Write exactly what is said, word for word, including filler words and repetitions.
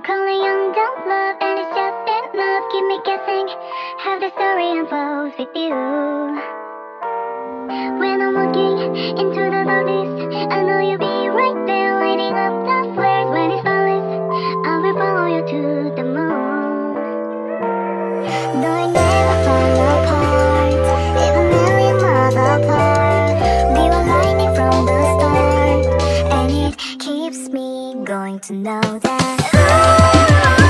Calling on dumb love and it's just enough. Keep me guessing how the story unfolds with you. When I'm walking into the darkness, I know you'll be right there lighting up the flares. When it's falling, I will follow you to the moon. No, I never fall apart, even a million miles apart. We were lightning from the start, and it keeps me going to know that